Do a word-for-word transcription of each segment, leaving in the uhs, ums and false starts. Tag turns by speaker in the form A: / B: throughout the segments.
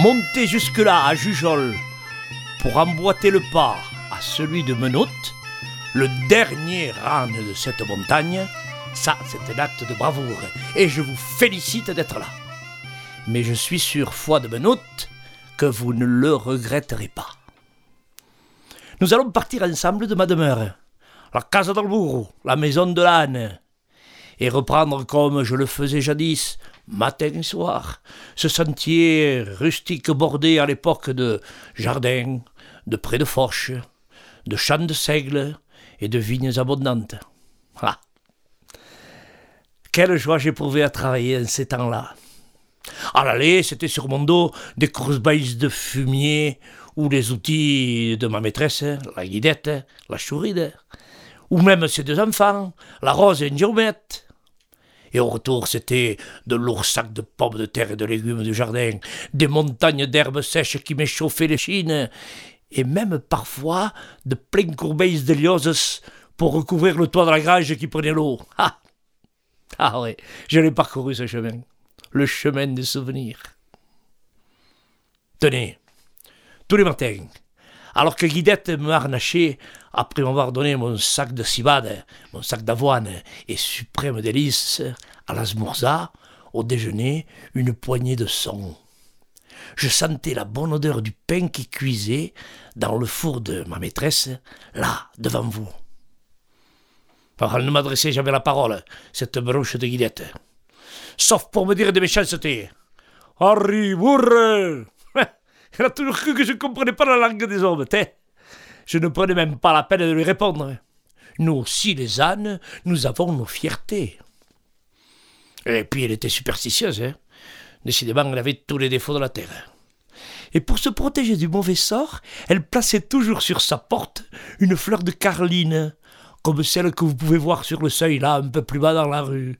A: monter jusque-là à Jujol pour emboîter le pas à celui de Menottes, le dernier rang de cette montagne, ça c'est un acte de bravoure et je vous félicite d'être là. Mais je suis sûr, foi de Menottes, que vous ne le regretterez pas. Nous allons partir ensemble de ma demeure, la Casa del Burro, la maison de l'âne, et reprendre comme je le faisais jadis, matin et soir, ce sentier rustique bordé à l'époque de jardins, de prés de foches, de champs de seigle et de vignes abondantes. Ah. Quelle joie j'éprouvais à travailler en ces temps-là. À l'aller, c'était sur mon dos des courses-bailles de fumier ou les outils de ma maîtresse, la guidette, la chouride, ou même ses deux enfants, la Rose et Ndiomette. Et au retour, c'était de lourds sacs de pommes de terre et de légumes du jardin, des montagnes d'herbes sèches qui m'échauffaient les chines, et même parfois de pleines courbeilles d'hélioses pour recouvrir le toit de la grange qui prenait l'eau. Ah, ah ouais, je l'ai parcouru ce chemin, le chemin des souvenirs. Tenez, tous les matins, alors que Guidette me harnachait, après m'avoir donné mon sac de cibade, mon sac d'avoine et suprême délice, à la zmourza, au déjeuner, une poignée de son. Je sentais la bonne odeur du pain qui cuisait dans le four de ma maîtresse, là, devant vous. Alors, elle ne m'adressait jamais la parole, cette branche de Guidette, sauf pour me dire des méchancetés. « Harry, bourre !» Elle a toujours cru que je ne comprenais pas la langue des hommes, t'es. Je ne prenais même pas la peine de lui répondre. Nous aussi, les ânes, nous avons nos fiertés. Et puis, elle était superstitieuse, hein. Décidément, elle avait tous les défauts de la terre. Et pour se protéger du mauvais sort, elle plaçait toujours sur sa porte une fleur de carline, comme celle que vous pouvez voir sur le seuil, là, un peu plus bas dans la rue.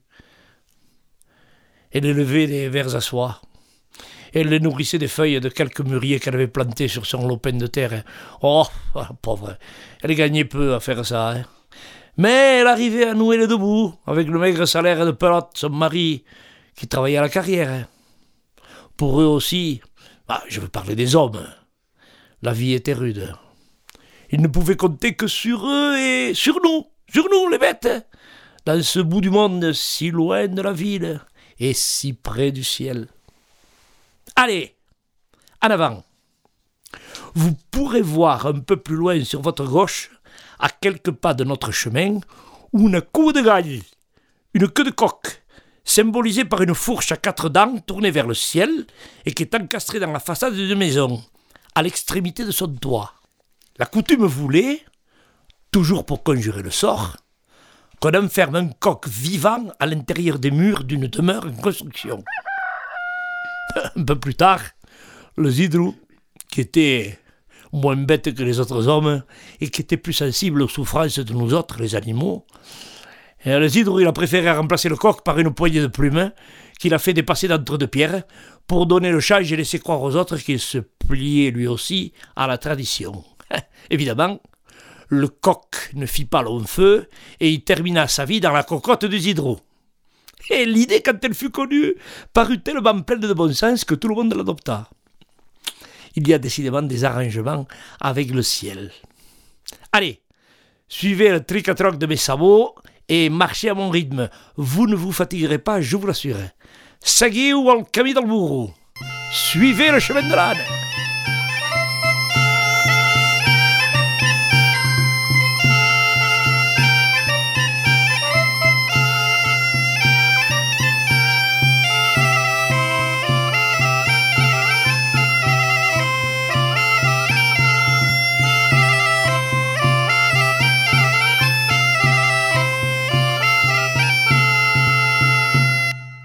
A: Elle élevait des vers à soie. Elle les nourrissait des feuilles de quelques mûriers qu'elle avait plantés sur son lopin de terre. Oh, pauvre, elle gagnait peu à faire ça. Hein. Mais elle arrivait à nouer les deux bouts, avec le maigre salaire de Pelote, son mari, qui travaillait à la carrière. Pour eux aussi, bah, je veux parler des hommes, la vie était rude. Ils ne pouvaient compter que sur eux et sur nous, sur nous les bêtes, dans ce bout du monde si loin de la ville et si près du ciel. Allez, en avant. Vous pourrez voir un peu plus loin sur votre gauche, à quelques pas de notre chemin, une queue de gaille, une queue de coq, symbolisée par une fourche à quatre dents tournée vers le ciel et qui est encastrée dans la façade d'une maison, à l'extrémité de son toit. La coutume voulait, toujours pour conjurer le sort, qu'on enferme un coq vivant à l'intérieur des murs d'une demeure en construction. Un peu plus tard, le Zidrou, qui était moins bête que les autres hommes et qui était plus sensible aux souffrances de nous autres, les animaux, et le Zidrou, il a préféré remplacer le coq par une poignée de plumes qu'il a fait dépasser d'entre deux pierres pour donner le change et laisser croire aux autres qu'il se pliait lui aussi à la tradition. Évidemment, le coq ne fit pas long feu et il termina sa vie dans la cocotte du Zidrou. Et l'idée, quand elle fut connue, parut tellement pleine de bon sens que tout le monde l'adopta. Il y a décidément des arrangements avec le ciel. Allez, suivez le tric-à-troc de mes sabots et marchez à mon rythme. Vous ne vous fatiguerez pas, je vous l'assure. Seguiu el camí del burro. Suivez le chemin de l'âne.